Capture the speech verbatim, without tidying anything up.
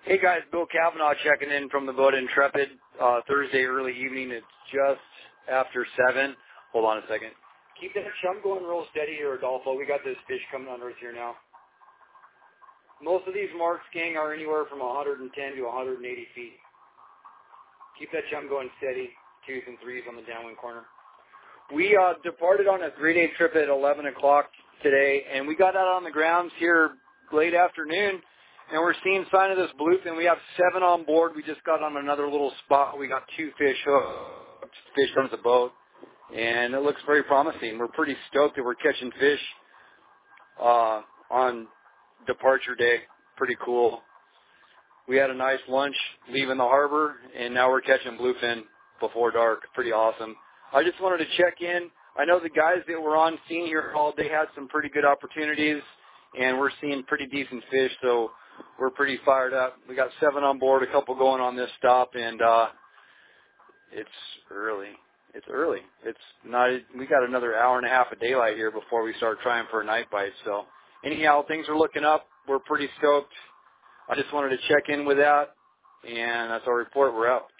Hey guys, Bill Kavanaugh checking in from the boat Intrepid, uh, Thursday early evening. It's just after seven. Hold on a second. Keep that chum going real steady here, Adolfo. We got this fish coming under us here now. Most of these marks, gang, are anywhere from one hundred ten to one hundred eighty feet. Keep that chum going steady, twos and threes on the downwind corner. We uh, departed on a three-day trip at eleven o'clock today, and we got out on the grounds here late afternoon, and we're seeing sign of this bluefin. We have seven on board. We just got on another little spot. We got two fish hooked, fish on the boat, and it looks very promising. We're pretty stoked that we're catching fish uh, on departure day. Pretty cool. We had a nice lunch leaving the harbor, and now we're catching bluefin before dark. Pretty awesome. I just wanted to check in. I know the guys that were on scene here all day had some pretty good opportunities, and we're seeing pretty decent fish, so we're pretty fired up. We got seven on board, a couple going on this stop, and uh, it's early. It's early. It's not. We got another hour and a half of daylight here before we start trying for a night bite. So anyhow, things are looking up. We're pretty stoked. I just wanted to check in with that, and that's our report. We're out.